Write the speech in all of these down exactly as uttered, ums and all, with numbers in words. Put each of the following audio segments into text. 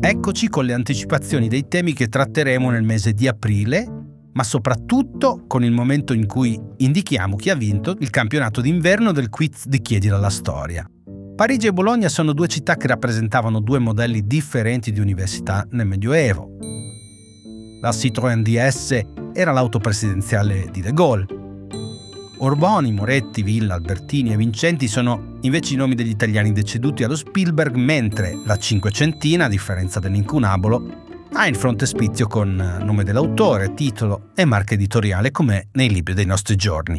Eccoci con le anticipazioni dei temi che tratteremo nel mese di aprile, ma soprattutto con il momento in cui indichiamo chi ha vinto il campionato d'inverno del quiz di Chiedilo alla storia. Parigi e Bologna sono due città che rappresentavano due modelli differenti di università nel Medioevo. La Citroën D S era l'auto presidenziale di De Gaulle. Orboni, Moretti, Villa, Albertini e Vincenti sono invece i nomi degli italiani deceduti allo Spielberg, mentre la Cinquecentina, a differenza dell'incunabolo, ha il frontespizio con nome dell'autore, titolo e marca editoriale come nei libri dei nostri giorni.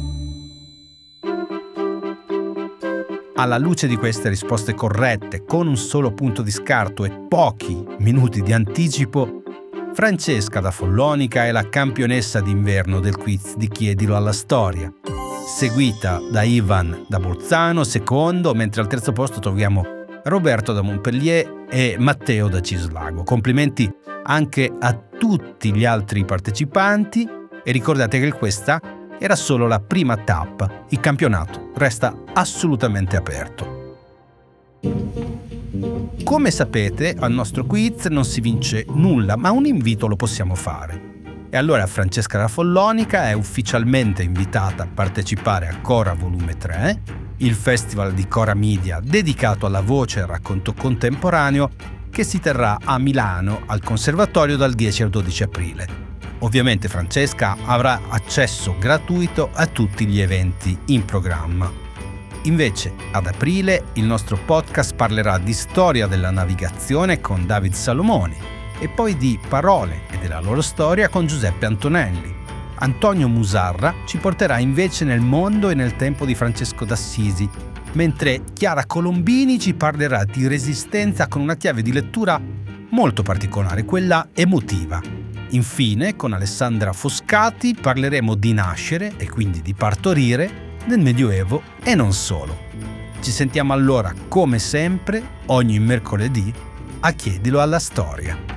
Alla luce di queste risposte corrette, con un solo punto di scarto e pochi minuti di anticipo, Francesca da Follonica è la campionessa d'inverno del quiz di Chiedilo alla storia, seguita da Ivan da Bolzano, secondo, mentre al terzo posto troviamo Roberto da Montpellier e Matteo da Cislago. Complimenti anche a tutti gli altri partecipanti e ricordate che questa era solo la prima tappa, il campionato resta assolutamente aperto. Come sapete, al nostro quiz non si vince nulla, ma un invito lo possiamo fare. E allora Francesca da Follonica è ufficialmente invitata a partecipare a Cora Volume tre, il festival di Cora Media dedicato alla voce e al racconto contemporaneo che si terrà a Milano al Conservatorio dal dieci al dodici aprile. Ovviamente Francesca avrà accesso gratuito a tutti gli eventi in programma. Invece, ad aprile, il nostro podcast parlerà di storia della navigazione con David Salomoni e poi di parole e della loro storia con Giuseppe Antonelli. Antonio Musarra ci porterà invece nel mondo e nel tempo di Francesco d'Assisi, mentre Chiara Colombini ci parlerà di resistenza con una chiave di lettura molto particolare, quella emotiva. Infine, con Alessandra Foscati parleremo di nascere e quindi di partorire nel Medioevo e non solo. Ci sentiamo allora, come sempre, ogni mercoledì a Chiedilo alla storia.